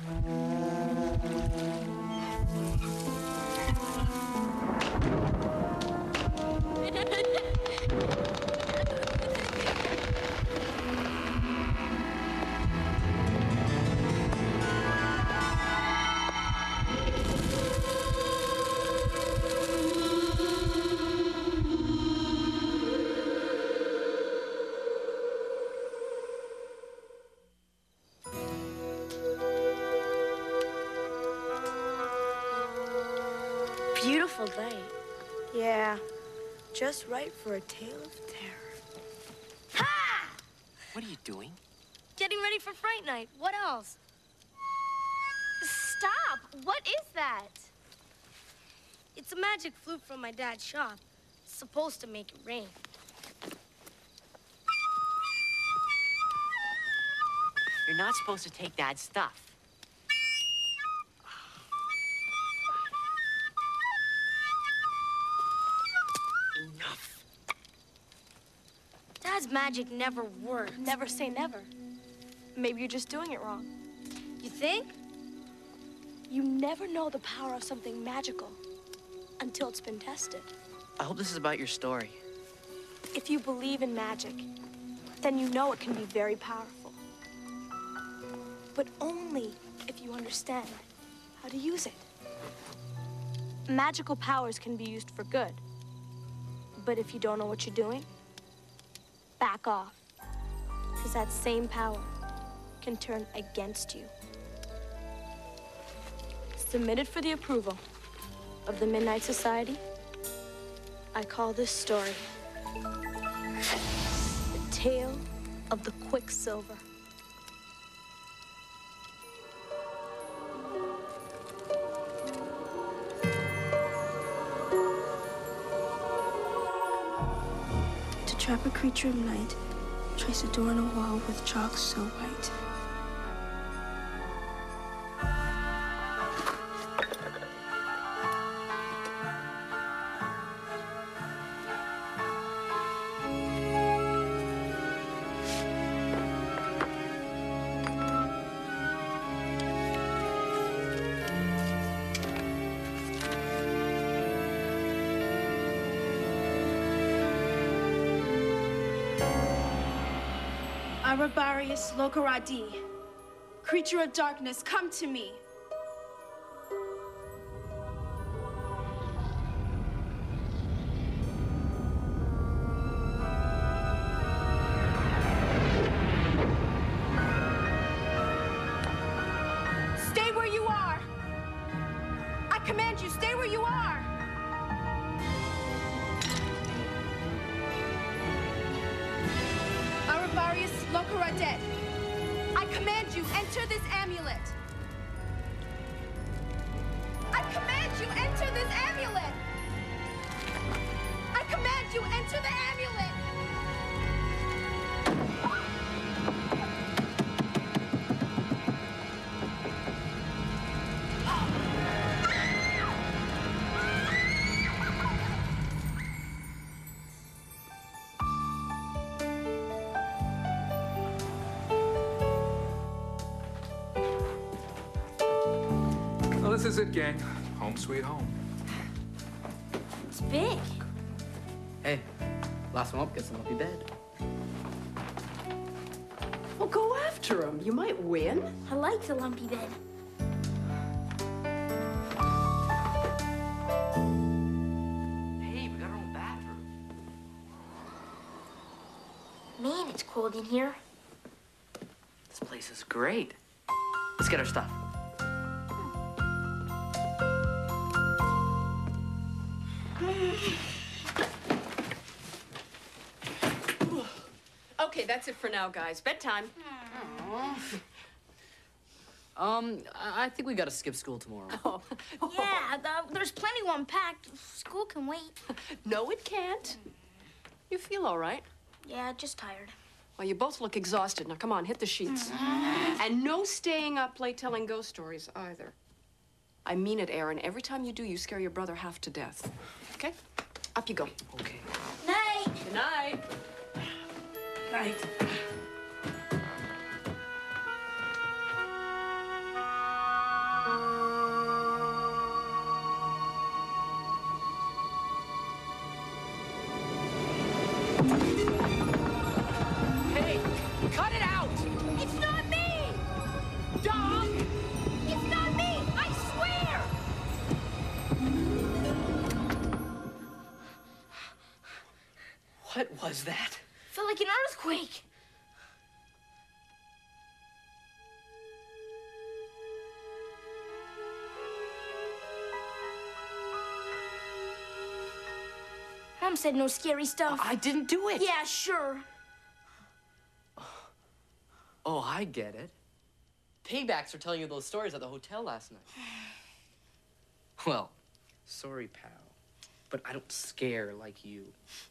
Beautiful day. Yeah, just right for a tale of terror. Ha! What are you doing? Getting ready for Fright Night. What else? Stop! What is that? It's a magic flute from my dad's shop. It's supposed to make it rain. You're not supposed to take Dad's stuff. Enough. Dad's magic never works. Never say never. Maybe you're just doing it wrong. You think? You never know the power of something magical until it's been tested. I hope this is about your story. If you believe in magic, then you know it can be very powerful. But only if you understand how to use it. Magical powers can be used for good. But if you don't know what you're doing, back off. Because that same power can turn against you. Submitted for the approval of the Midnight Society, I call this story The Tale of the Quicksilver. To trap a creature of night, trace a door on a wall with chalk so white. Arabarius Locaradi, creature of darkness, come to me. Stay where you are. I command you, stay where you are. Arabarius Locaradet, I command you, enter this amulet. I command you, enter this amulet. I command you, enter the amulet. Well, this is it, gang. Home sweet home. It's big. Hey, last one up gets a lumpy bed. Well, go after him. You might win. I like the lumpy bed. Hey, we got our own bathroom. Man, it's cold in here. This place is great. Let's get our stuff. Okay, that's it for now, guys. Bedtime. I think we gotta skip school tomorrow. Oh. Yeah, there's plenty to unpack. School can wait. No, it can't. You feel all right? Yeah, just tired. Well, you both look exhausted. Now, come on, hit the sheets. And no staying up late telling ghost stories either. I mean it, Aaron. Every time you do, you scare your brother half to death. Okay? Up you go. Okay. Night. Good night. Night. was that? Felt like an earthquake. Mom said no scary stuff. I didn't do it. Yeah, sure. Oh, I get it. Paybacks for telling you those stories at the hotel last night. Well, sorry, pal, but I don't scare like you.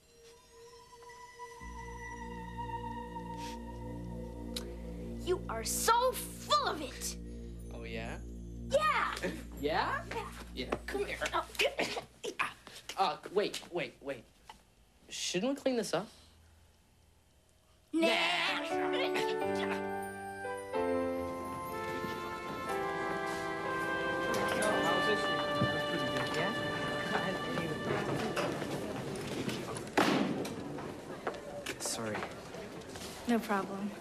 You are so full of it. Oh, yeah? Yeah. Yeah? Yeah, come here. Wait. Shouldn't we clean this up? Nah. Sorry. No problem.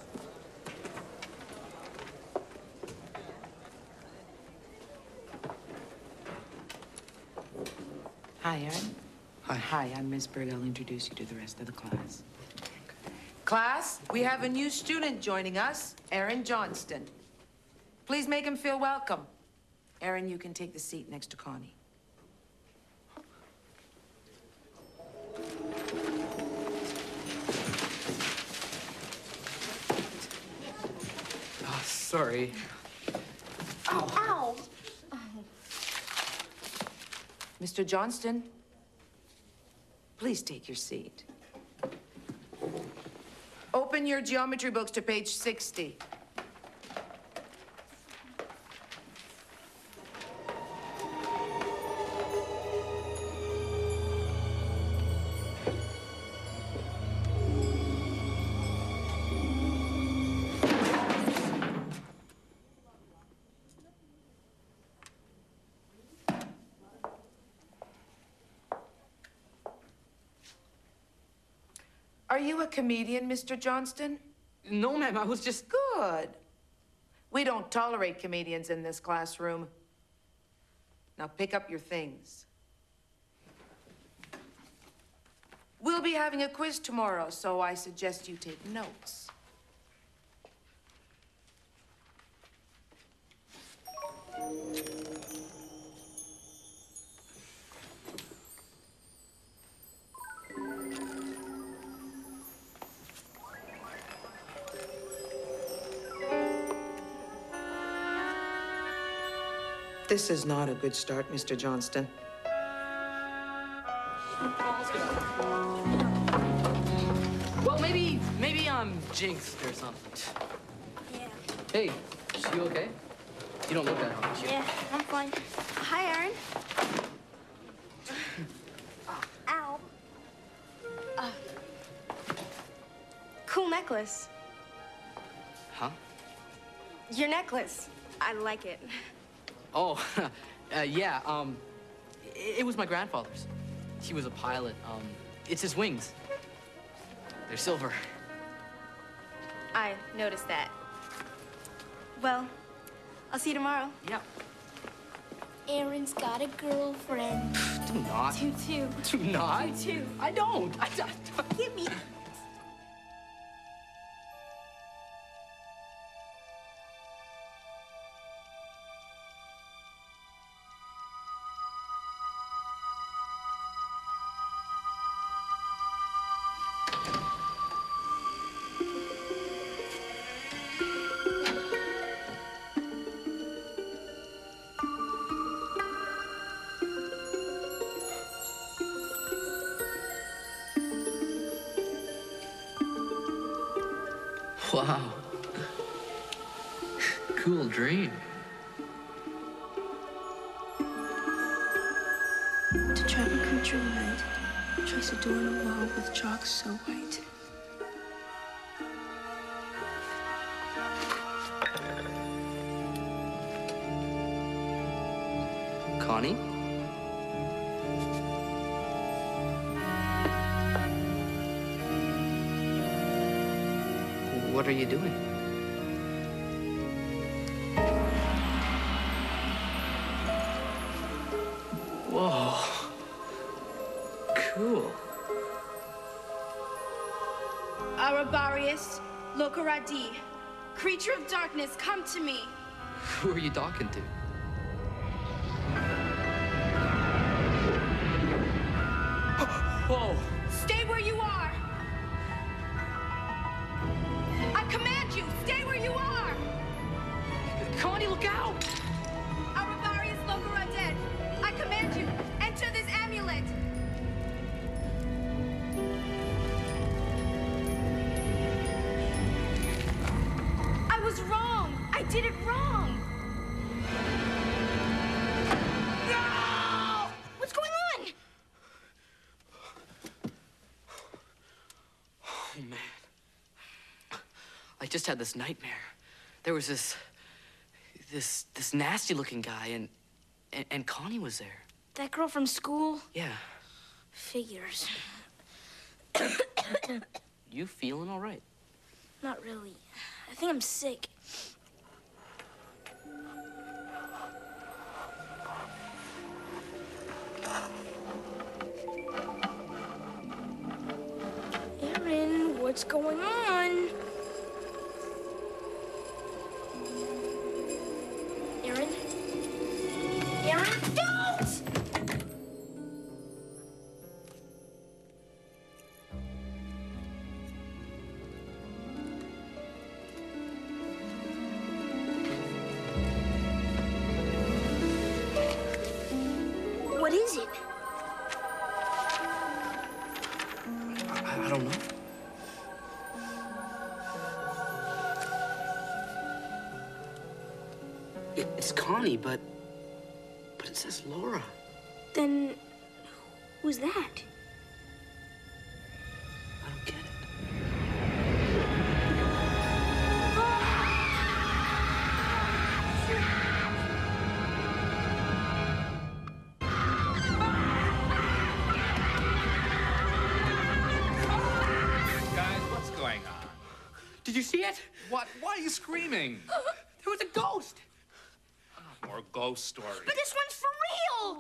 Hi, Erin. Hi. Hi, I'm Miss Berg. I'll introduce you to the rest of the class. Class, we have a new student joining us, Erin Johnston. Please make him feel welcome. Erin, you can take the seat next to Connie. Oh, sorry. Ow. Mr. Johnston, please take your seat. Open your geometry books to page 60. Are you a comedian, Mr. Johnston? No, ma'am, I was just... Good. We don't tolerate comedians in this classroom. Now pick up your things. We'll be having a quiz tomorrow, so I suggest you take notes. This is not a good start, Mr. Johnston. Well, maybe I'm jinxed or something. Yeah. Hey, is you okay? You don't look that hard. Yeah, I'm fine. Hi, Aaron. Ow. Cool necklace. Huh? Your necklace. I like it. Oh, yeah, it was my grandfather's. He was a pilot. It's his wings. They're silver. I noticed that. Well, I'll see you tomorrow. Yeah. Aaron's got a girlfriend. Do not. Tutu. Do not. Tutu. I don't. Give me. Wow. Cool dream. To trap a creature in night, trace a door in a wall with chalk so white. Connie? What are you doing? Whoa. Cool. Lokoradi. Creature of darkness, come to me. Who are you talking to? Whoa! Stay where you are. I command you, stay where you are. Connie, look out! Arabarius Lokoraded, I command you, enter this amulet. I was wrong. I did it wrong. No! What's going on? Oh, man. I just had this nightmare. There was this nasty-looking guy, and Connie was there. That girl from school? Yeah. Figures. You feeling all right? Not really. I think I'm sick. Aaron, what's going on? Aaron? Aaron, don't! What is it? I don't know. It's Connie, but it says Laura. Then, who's that? I don't get it. Guys, what's going on? Did you see it? What? Why are you screaming? There was a ghost. More ghost stories. But this one's for real!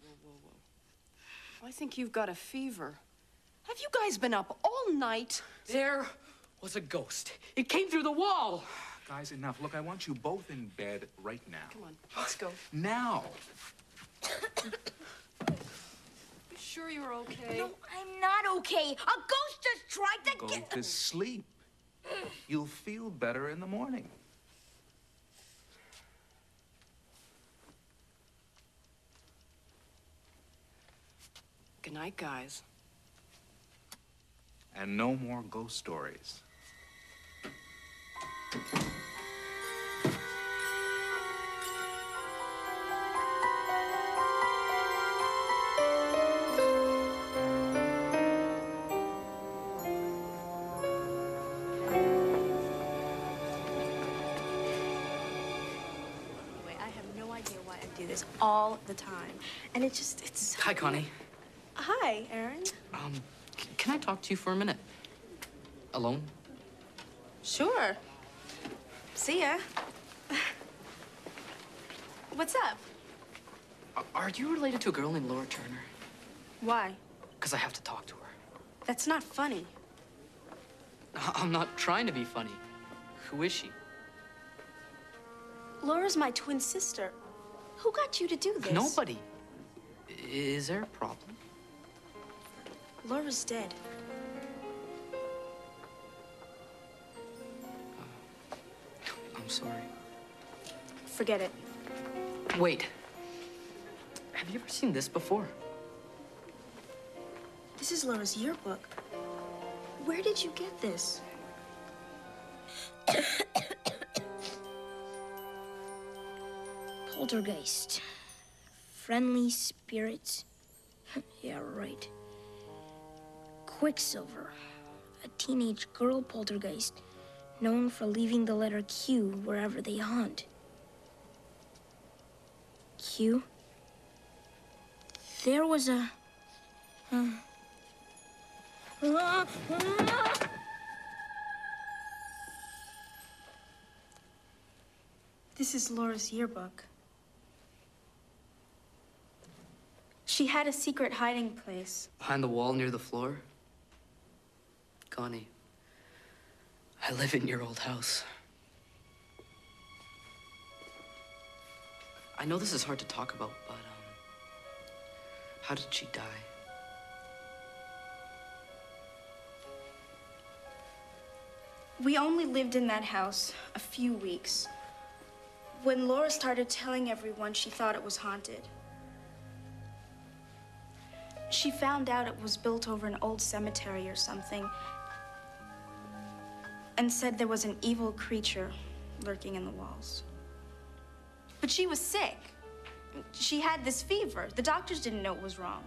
I think you've got a fever. Have you guys been up all night? There was a ghost. It came through the wall. Guys, enough. Look, I want you both in bed right now. Come on, let's go. Now. You sure you're okay? No, I'm not okay. A ghost just tried to Go get... to sleep. You'll feel better in the morning. Good night, guys. And no more ghost stories. I have no idea why I do this all the time. And it's so Hi, Connie. Hi, Aaron. Can I talk to you for a minute? Alone? Sure. See ya. What's up? Are you related to a girl named Laura Turner? Why? Because I have to talk to her. That's not funny. I'm not trying to be funny. Who is she? Laura's my twin sister. Who got you to do this? Nobody. Is there a problem? Laura's dead. I'm sorry. Forget it. Wait. Have you ever seen this before? This is Laura's yearbook. Where did you get this? Poltergeist. Friendly spirits. Yeah, right. Quicksilver. A teenage girl poltergeist known for leaving the letter Q wherever they hunt. Q? There was a... This is Laura's yearbook. She had a secret hiding place. Behind the wall near the floor? Connie, I live in your old house. I know this is hard to talk about, but, how did she die? We only lived in that house a few weeks. When Laura started telling everyone, she thought it was haunted. She found out it was built over an old cemetery or something, and said there was an evil creature lurking in the walls. But she was sick. She had this fever. The doctors didn't know it was wrong.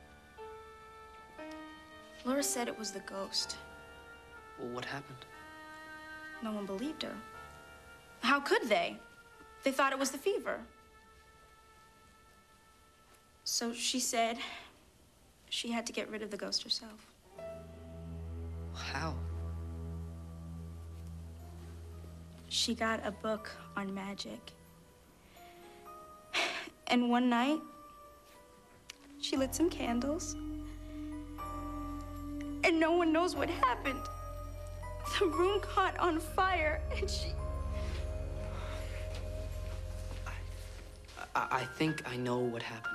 Laura said it was the ghost. Well, what happened? No one believed her. How could they? They thought it was the fever. So she said she had to get rid of the ghost herself. How? She got a book on magic. And one night, she lit some candles. And no one knows what happened. The room caught on fire, and she... I think I know what happened.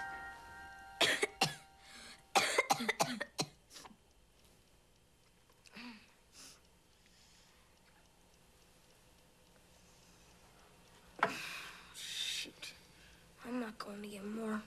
Shoot. I'm not going to get more.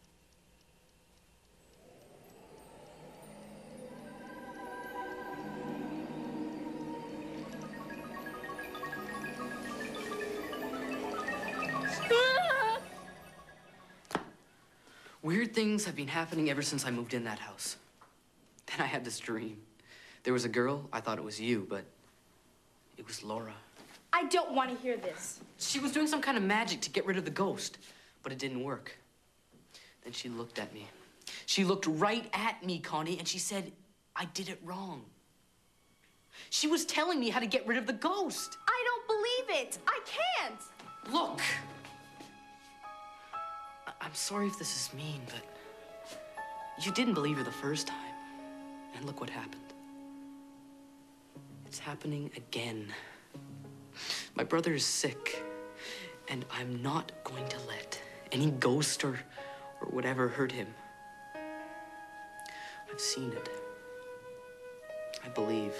Weird things have been happening ever since I moved in that house. Then I had this dream. There was a girl, I thought it was you, but it was Laura. I don't want to hear this. She was doing some kind of magic to get rid of the ghost, but it didn't work. Then she looked at me. She looked right at me, Connie, and she said, I did it wrong. She was telling me how to get rid of the ghost. I don't believe it. I can't. Look! I'm sorry if this is mean, but you didn't believe her the first time. And look what happened. It's happening again. My brother is sick, and I'm not going to let any ghost or whatever hurt him. I've seen it. I believe.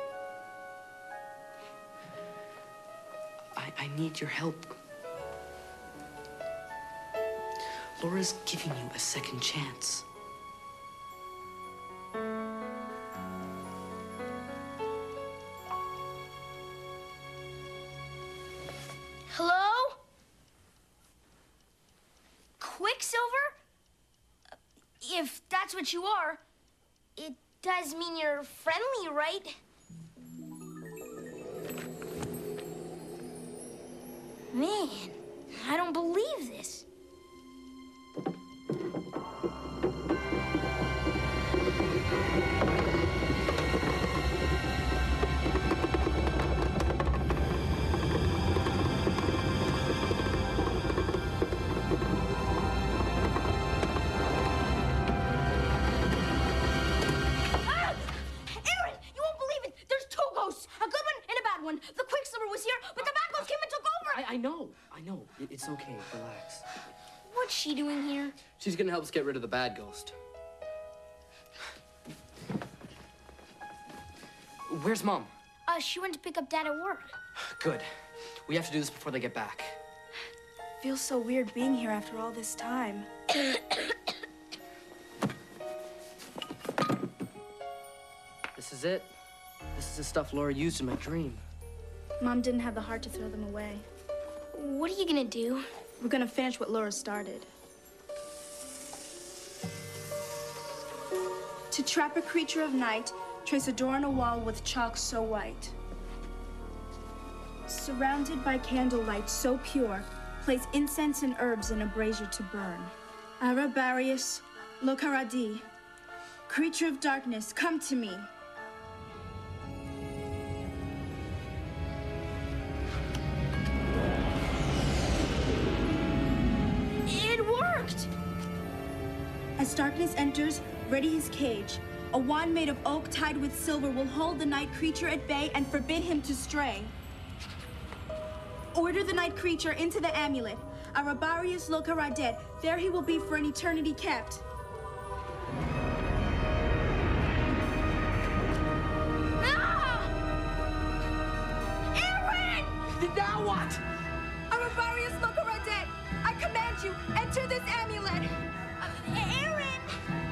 I need your help. Laura's giving you a second chance. Hello? Quicksilver? If that's what you are, it does mean you're friendly, right? Man, I don't believe this. The Quicksilver was here, but the bad ghost came and took over. I know. It's okay. Relax. What's she doing here? She's gonna help us get rid of the bad ghost. Where's Mom? She went to pick up Dad at work. Good. We have to do this before they get back. Feels so weird being here after all this time. This is it. This is the stuff Laura used in my dream. Mom didn't have the heart to throw them away. What are you gonna do? We're gonna finish what Laura started. To trap a creature of night, trace a door on a wall with chalk so white. Surrounded by candlelight so pure, place incense and herbs in a brazier to burn. Arabarius Locaradi, creature of darkness, come to me. It worked! As darkness enters, ready his cage. A wand made of oak tied with silver will hold the night creature at bay and forbid him to stray. Order the night creature into the amulet. Arabarius Locaradet. There he will be for an eternity kept. Now what? Arabarius Locaradet, I command you, enter this amulet. Aaron!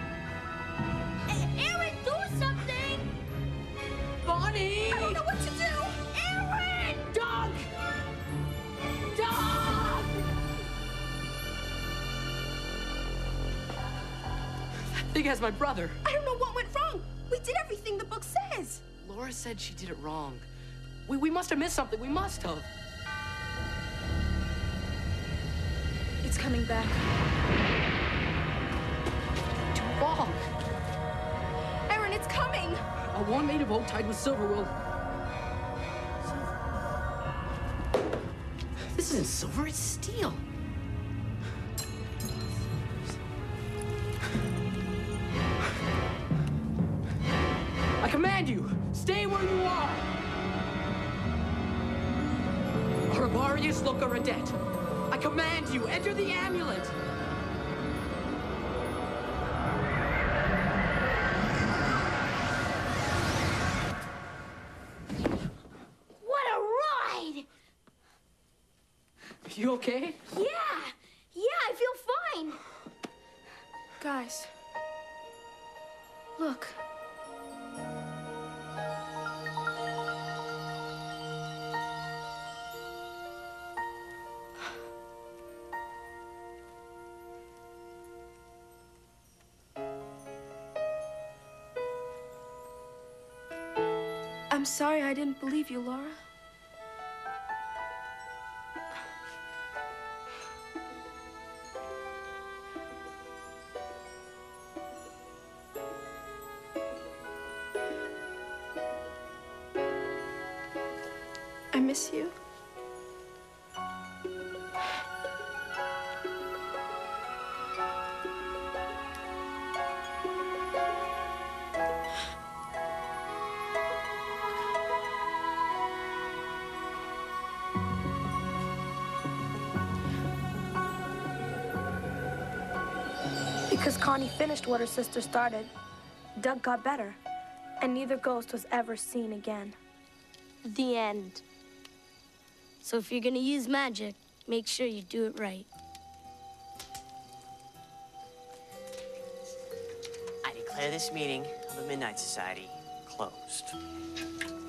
Aaron, do something! Bonnie! I don't know what to do. Aaron! Doug! Doug! That thing has my brother. I don't know what went wrong. We did everything the book says. Laura said she did it wrong. We must have missed something. We must have. It's coming back. Too long. Aaron, it's coming. A wand made of oak tied with silver will... This isn't silver, it's steel. I command you, stay where you are. Arabarius Locaradet. I command you, enter the amulet! What a ride! You okay? Yeah, I feel fine. Guys, look. I'm sorry I didn't believe you, Laura. I miss you. Because Connie finished what her sister started, Doug got better, and neither ghost was ever seen again. The end. So if you're gonna use magic, make sure you do it right. I declare this meeting of the Midnight Society closed.